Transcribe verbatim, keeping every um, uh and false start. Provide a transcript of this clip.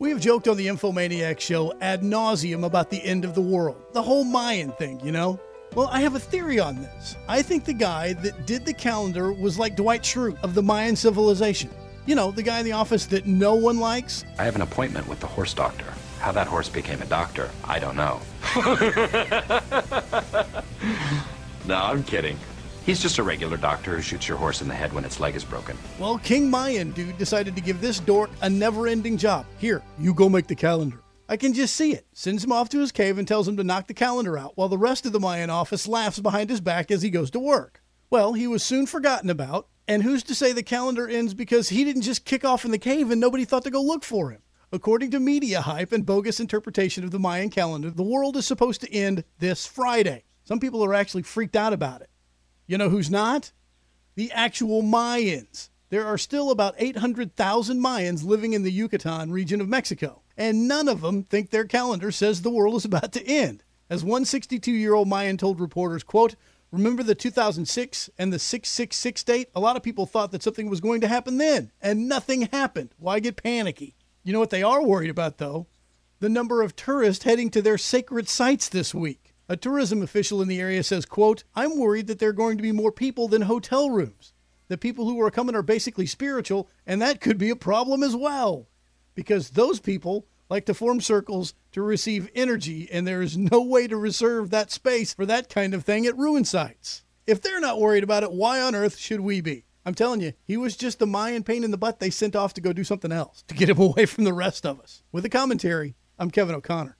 We have joked on the Infomaniac show ad nauseum about the end of the world. The whole Mayan thing, you know? Well, I have a theory on this. I think the guy that did the calendar was like Dwight Schrute of the Mayan civilization. You know, the guy in the office that no one likes. I have an appointment with the horse doctor. How that horse became a doctor, I don't know. No, I'm kidding. He's just a regular doctor who shoots your horse in the head when its leg is broken. Well, King Mayan dude decided to give this dork a never-ending job. Here, you go make the calendar. I can just see it. Sends him off to his cave and tells him to knock the calendar out, while the rest of the Mayan office laughs behind his back as he goes to work. Well, he was soon forgotten about, and who's to say the calendar ends because he didn't just kick off in the cave and nobody thought to go look for him? According to media hype and bogus interpretation of the Mayan calendar, the world is supposed to end this Friday. Some people are actually freaked out about it. You know who's not? The actual Mayans. There are still about eight hundred thousand Mayans living in the Yucatan region of Mexico, and none of them think their calendar says the world is about to end. As one sixty-two-year-old Mayan told reporters, quote, "Remember the two thousand six and the six six six date? A lot of people thought that something was going to happen then, and nothing happened. Why get panicky?" You know what they are worried about, though? The number of tourists heading to their sacred sites this week. A tourism official in the area says, quote, "I'm worried that there are going to be more people than hotel rooms. The people who are coming are basically spiritual, and that could be a problem as well. Because those people like to form circles to receive energy, and there is no way to reserve that space for that kind of thing at ruin sites. If they're not worried about it, why on earth should we be?" I'm telling you, he was just the Mayan pain in the butt they sent off to go do something else, to get him away from the rest of us. With the commentary, I'm Kevin O'Connor.